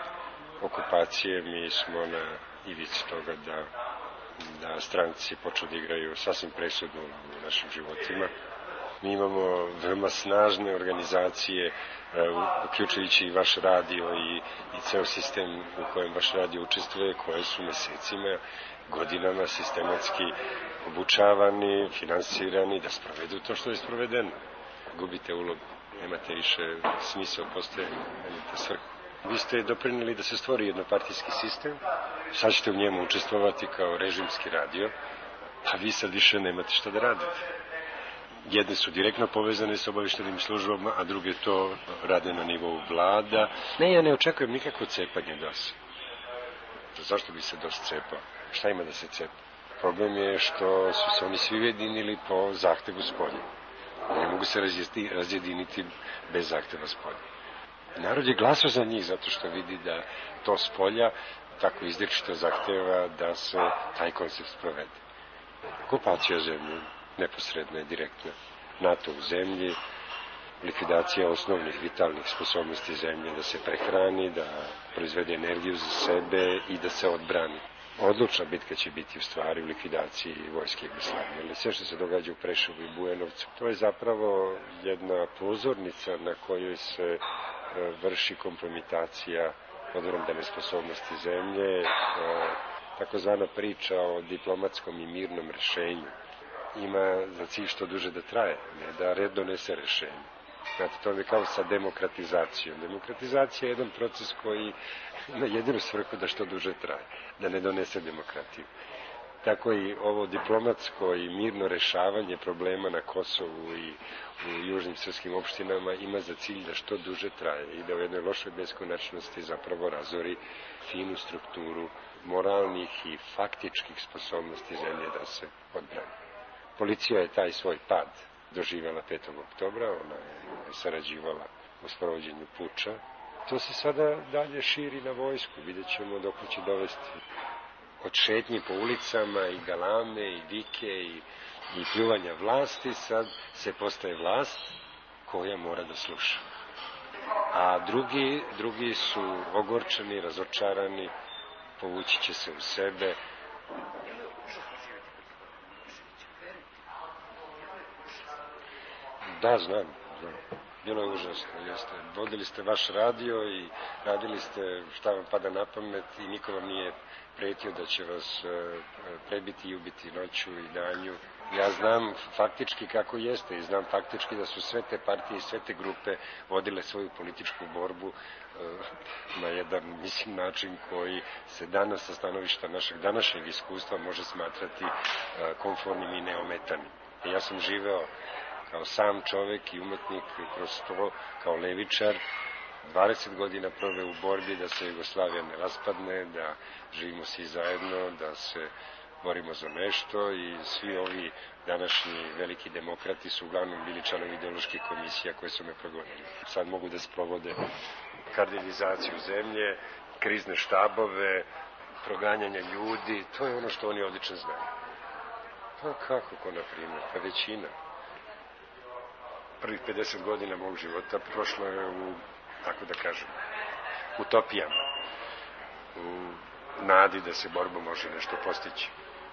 okupacije. Mi smo na ivici toga da, da stranci počnu da igraju sasvim presudnu u našim životima. Mi imamo veoma snažne organizacije, uključujući i vaš radio i, i ceo sistem u kojem vaš radio učestvuje, koje su mesecima, godinama sistematski obučavani, finansirani, da sprovedu to što je sprovedeno. Gubite ulogu, nemate više smisao postojanja, nemate svrhu. Vi ste doprinijeli da se stvori jednopartijski sistem, sad ćete u njemu učestvovati kao režimski radio, a vi sad više nemate šta da radite. Jedne su direktno povezane s obavještajnim službama, a druge to rade na nivou vlada. Ne, ja ne očekujem nikakvo cepanje D O S. Zašto bi se D O S cepao? Šta ima da se cepa? Problem je što su se oni svi ujedinili po zahtevu spolja. Ne mogu se razjediniti bez zahteva spolja. Narod je glasao za njih zato što vidi da to spolja tako izričito zahteva da se taj koncept sprovede. Okupacija zemlje, neposredna i direktna, NATO u zemlji, likvidacija osnovnih vitalnih sposobnosti zemlje da se prehrani, da proizvede energiju za sebe i da se odbrani. Odlučna bitka će biti u stvari u likvidaciji vojske Jugoslavije. Ali sve što se događa u Preševu i Bujanovcu, to je zapravo jedna pozornica na kojoj se vrši kompromitacija odbrambene sposobnosti zemlje, takozvana priča o diplomatskom i mirnom rešenju. Ima za cilj što duže da traje, ne da red donese rešenje. Znate, to je kao sa demokratizacijom. Demokratizacija je jedan proces koji ima jedinu svrhu da što duže traje, da ne donese demokratiju. Tako i ovo diplomatsko i mirno rešavanje problema na Kosovu i u južnim srpskim opštinama ima za cilj da što duže traje i da u jednoj lošoj beskonačnosti zapravo razori finu strukturu moralnih i faktičkih sposobnosti zemlje da se odbrani. Policija je taj svoj pad doživjela petog oktobra, ona je sarađivala u sprovođenju puča. To se sada dalje širi na vojsku, vidjet ćemo dok će dovesti. od šetnje po ulicama i galame i vike i, i pljuvanja vlasti, sad se postaje vlast koja mora da sluša. A drugi, drugi su ogorčeni, razočarani, povući će se u sebe. Da, znam, znam. Bilo je užasno, jeste. Vodili ste vaš radio i radili ste šta vam pada na pamet i niko vam nije pretio da će vas prebiti i ubiti noću i danju. Ja znam faktički kako jeste i znam faktički da su sve te partije i sve te grupe vodile svoju političku borbu na jedan, mislim, način koji se danas sa stanovišta našeg današnjeg iskustva može smatrati konformnim i neometanim. Ja sam živeo kao sam čovek i umetnik kroz to, kao levičar, dvadeset godina proveo u borbi da se Jugoslavija ne raspadne, da živimo svi zajedno, da se borimo za nešto i svi ovi današnji veliki demokrati su uglavnom bili članovi ideoloških komisija koje su me progonili. Sad mogu da sprovode kardinizaciju zemlje, krizne štabove, proganjanja ljudi, to je ono što oni odlično znaju. Pa kako, ko na primjer? Pa većina. Prvih pedeset godina mog života prošlo je u, tako da kažem, utopijama, u nadi da se borba može nešto postići.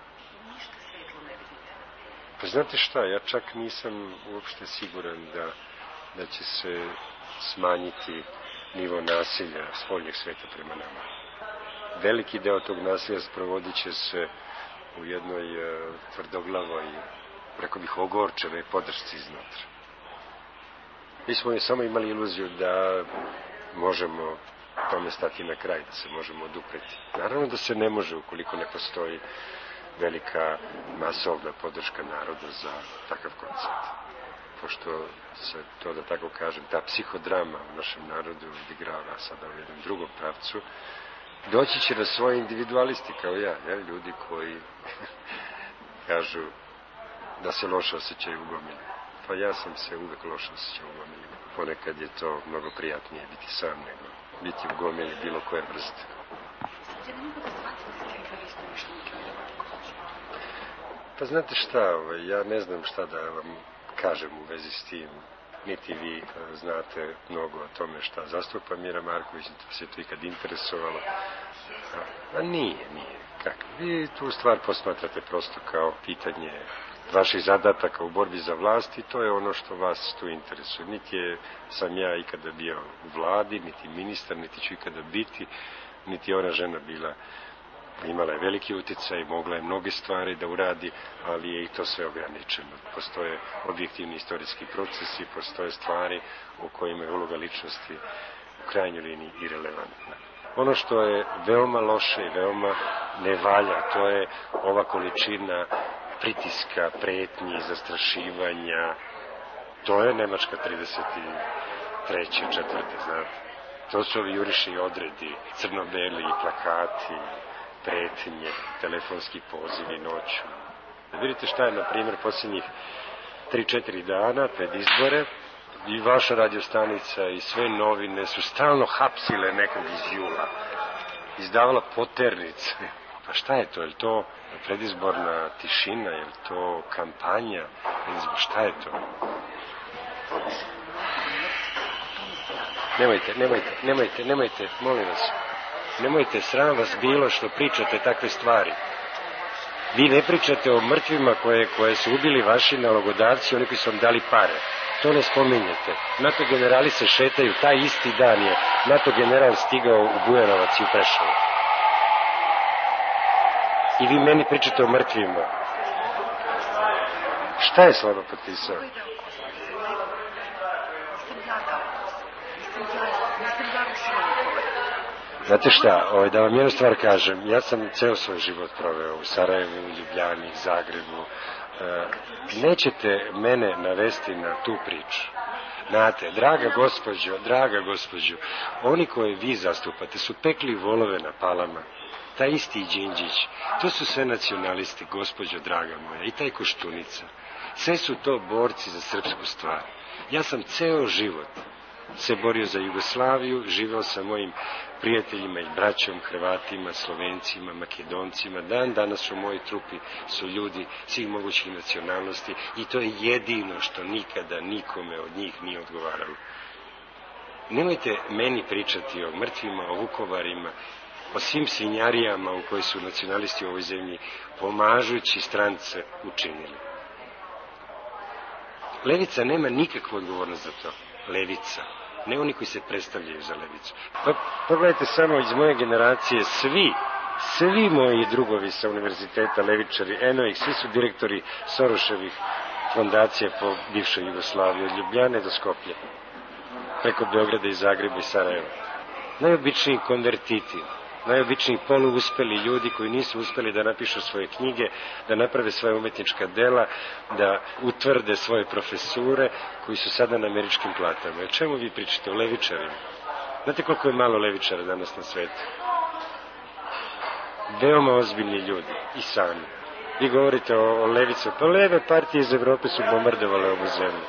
Pa znate šta, ja čak nisam uopšte siguran da, da će se smanjiti nivo nasilja spoljnjeg sveta prema nama. Veliki deo tog nasilja sprovodit će se u jednoj uh, tvrdoglavoj, rekao bih, ogorčenoj podršci iznutra. Mi smo je samo imali iluziju da možemo tome stati na kraj, da se možemo odupreti. Naravno da se ne može ukoliko ne postoji velika masovna podrška naroda za takav koncept. Pošto se, to da tako kažem, ta psihodrama u našem narodu odigrava sada u jednom drugom pravcu, doći će na svoje individualisti kao ja, ja ljudi koji kažu da se loše osjećaju u gomili. Pa ja sam se uvek loše osjećao u gomili. Ponekad je to mnogo prijatnije biti sam nego biti u gomili bilo koje vrste. Pa znate šta, ovaj, ja ne znam šta da vam kažem u vezi s tim. Niti vi znate mnogo o tome šta zastupa Mira Marković, niti vas je to ikad interesovalo. A, a nije, nije. Kako? Vi tu stvar posmatrate prosto kao pitanje vaših zadataka u borbi za vlast i to je ono što vas tu interesuje. Niti je, sam ja ikada bio u vladi, niti ministar, niti ću ikada biti, niti ona žena bila, imala je veliki uticaj, mogla je mnoge stvari da uradi, ali je i to sve ograničeno. Postoje objektivni istorijski procesi, postoje stvari u kojima je uloga ličnosti u krajnjoj liniji irelevantna. Ono što je veoma loše i veoma ne valja, to je ova količina pritiska, pretnji, zastrašivanja. To je Nemačka trideset treće, četvrte, znate. To su ovi jurišni odredi, crno-beli plakati, pretnje, telefonski pozivi noću. Da vidite šta je, na primjer, posljednjih tri četiri dana pred izbore i vaša radiostanica i sve novine su stalno hapsile nekog iz jula. Izdavala poternice. Pa šta je to? Je li to predizborna tišina? Je li to kampanja? Predizbor, šta je to? Nemojte, nemojte, nemojte, nemojte, molim vas. Nemojte, sram vas bilo što pričate takve stvari. Vi ne pričate o mrtvima koje, koje su ubili vaši nalogodavci, oni koji su vam dali pare. To ne spominjete. NATO generali se šetaju, taj isti dan je NATO general stigao u Bujanovac i u Preševo. I vi meni pričate o mrtvima. Šta je Slava potpisao? Znate šta, ovaj, da vam jednu stvar kažem, ja sam ceo svoj život proveo u Sarajevu, u Ljubljani, Zagrebu. E, nećete mene navesti na tu priču. Znate, draga gospođo, draga gospođo, oni koje vi zastupate su pekli volove na Palama. Taj isti Đinđić, to su sve nacionalisti, gospođo draga moja, i taj Koštunica. Sve su to borci za srpsku stvar. Ja sam ceo život se borio za Jugoslaviju, živeo sa mojim prijateljima i braćom, Hrvatima, Slovencima, Makedoncima. Dan danas u mojoj trupi su ljudi svih mogućih nacionalnosti i to je jedino što nikada nikome od njih nije odgovaralo. Nemojte meni pričati o mrtvima, o Vukovarima, o svim svinjarijama u kojoj su nacionalisti u ovoj zemlji pomažući strance učinili. Levica nema nikakvu odgovornost za to. Levica. Ne oni koji se predstavljaju za levicu. Pa pogledajte samo iz moje generacije, svi, svi moji drugovi sa univerziteta, levičari, eno ih, svi su direktori Soroševih fondacija po bivšoj Jugoslaviji, od Ljubljane do Skoplje, preko Beograda i Zagreba i Sarajeva. Najobičniji konvertiti, najobičniji poluuspeli ljudi koji nisu uspeli da napišu svoje knjige, da naprave svoje umetnička dela, da utvrde svoje profesure, koji su sada na američkim platama. O čemu vi pričate? O levičarima. Znate koliko je malo levičara danas na svetu? Veoma ozbiljni ljudi, i sami. Vi govorite o, o levicu, pa leve partije iz Evrope su bombardovale ovu zemlju.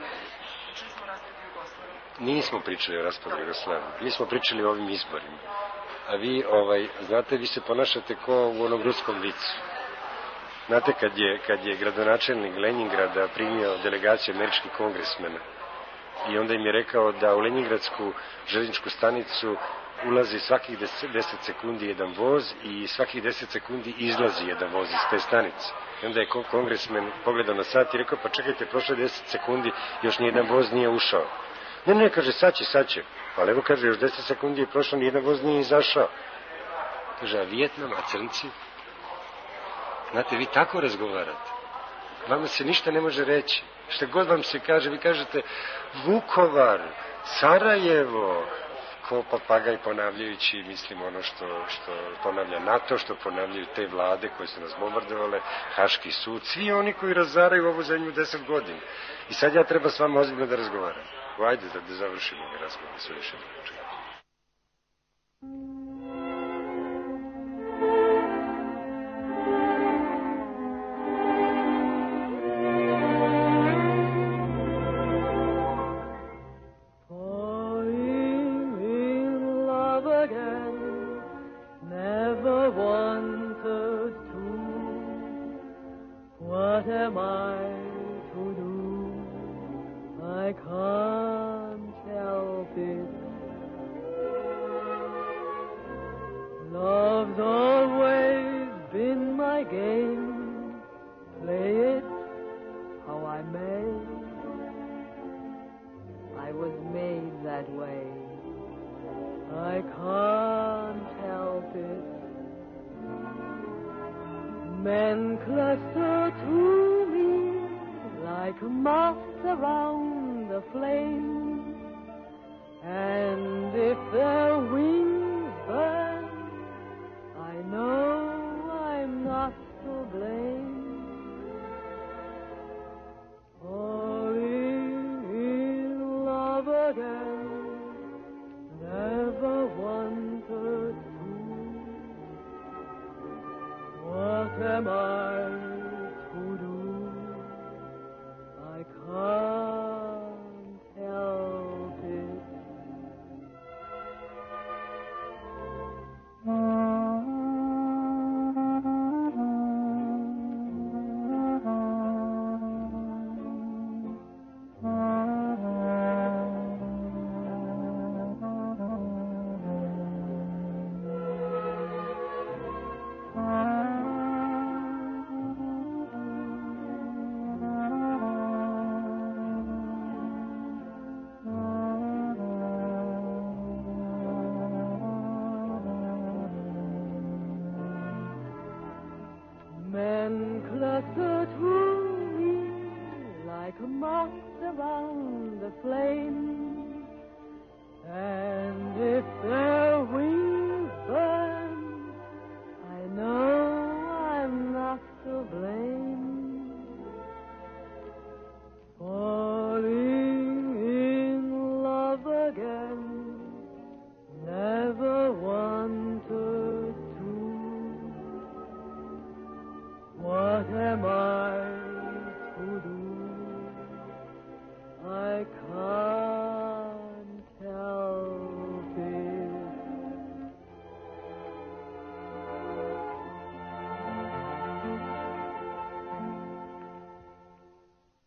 Nismo pričali o raspadu Jugoslavije, mi smo pričali o ovim izborima. A vi, ovaj, znate, vi se ponašate ko u onom ruskom vicu. Znate, kad je, kad je gradonačelnik Leningrada primio delegaciju američkih kongresmena i onda im je rekao da u Leningradsku željezničku stanicu ulazi svakih deset sekundi jedan voz i svakih deset sekundi izlazi jedan voz iz te stanice. I onda je kongresmen pogledao na sat i rekao, pa čekajte, prošlo deset sekundi, još nijedan voz nije ušao. Ne, ne, kaže, sad će, sad će. Ali evo, kaže, još deset sekundi je prošlo, nijedan voz nije izašao. Kaže, a Vijetnam, a crnci? Znate, vi tako razgovarate. Vama se ništa ne može reći. Šta god vam se kaže, vi kažete Vukovar, Sarajevo, ko papagaj ponavljajući, mislim, ono što, što ponavlja NATO, što ponavljaju te vlade koje su nas bombardovale, Haški sud, svi oni koji razaraju ovu zemlju deset godina. I sad ja treba s vama ozbiljno da razgovaram. Ajde da, da završimo ovaj razgovor, sve više ne pričamo.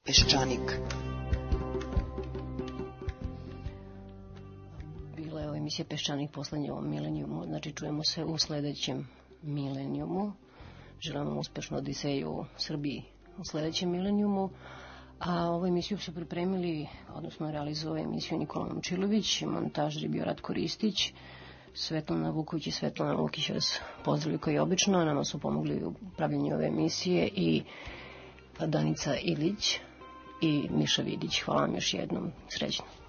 Peščanik. Bila je emisija Peščanik poslednje ovom milenijumu, znači čujemo se u sledećem milenijumu. Želim vam uspešnu odiseju u Srbiji u sledećem milenijumu. A ovu emisiju su pripremili, odnosno realizovao emisiju Nikola Momčilović, montažer je bio Ratko Ristić, Svetlana Vuković i Svetlana Lukić vas pozdravili kao i obično, nama su pomogli u pravljenju ove emisije i Danica Ilić i Miša Vidić. Hvala vam još jednom, srećno.